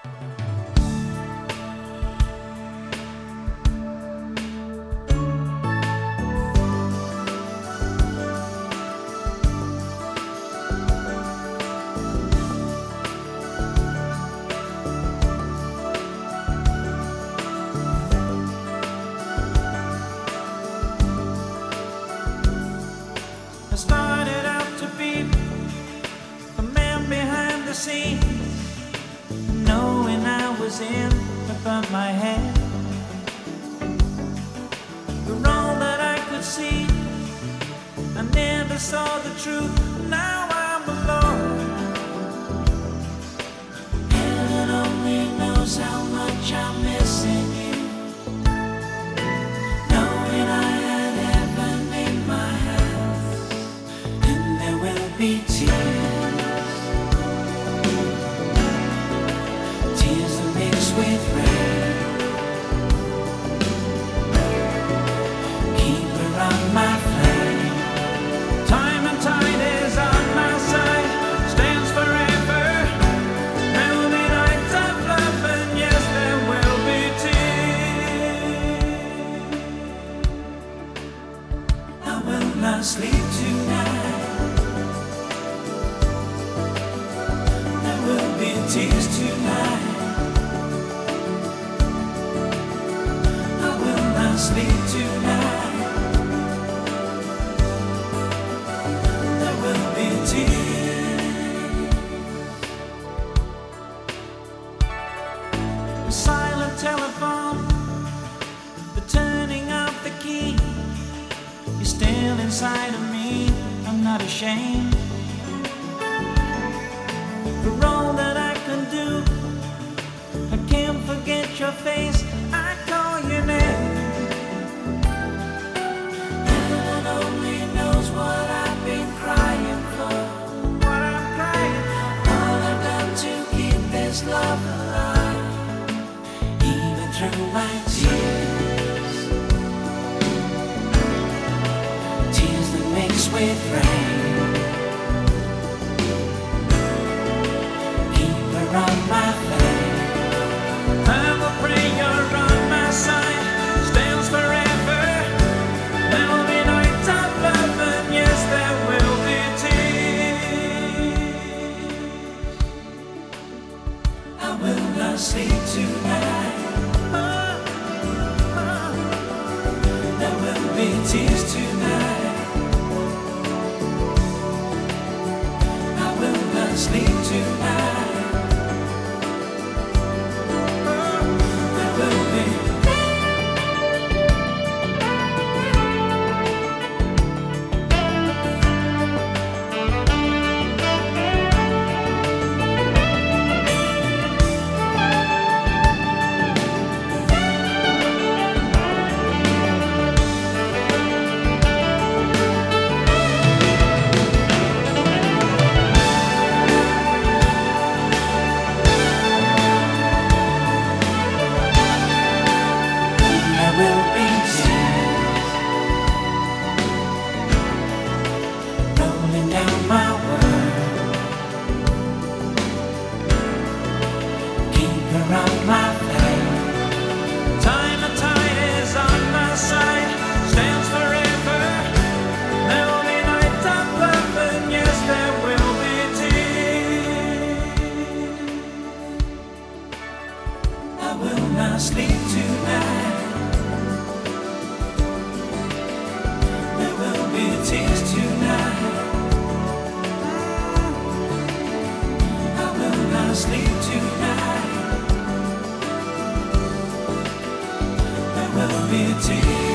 I started out to be the man behind the scenes, knowing I was in above my head. The role that I could see, I never saw the truth. Now I'm alone. Heaven only knows how much I'm missing you. Knowing I had heaven in my hands, and there will be tears, tears that mix with rain. Keep around my flame. Time and tide is on my side, stands forever. There'll be nights of love, and yes, there will be tears. I will not sleep tonight. There will be tears tonight. I will not sleep tonight. There will be tears. The silent telephone, the turning of the key. You're still inside of me, I'm not ashamed. For all that I can do, I can't forget your face, I call your name. Heaven only knows what I've been crying for, what I'm crying, all I've done to keep this love alive, even through my tears, tears that mix with rain. Keep around my flame. I will pray you're on my side, stands forever. There'll be nights of love, and yes, there will be tears. I will not sleep tonight. There will be tears tonight. I will not sleep tonight. There will be. There will be tears rolling down my world. Keep around my flame. Time and tide is on my side, stands forever. There'll be nights of love, and yes, there will be tears. I will not sleep tonight. There will be tears tonight. I will not sleep tonight. There will be tears.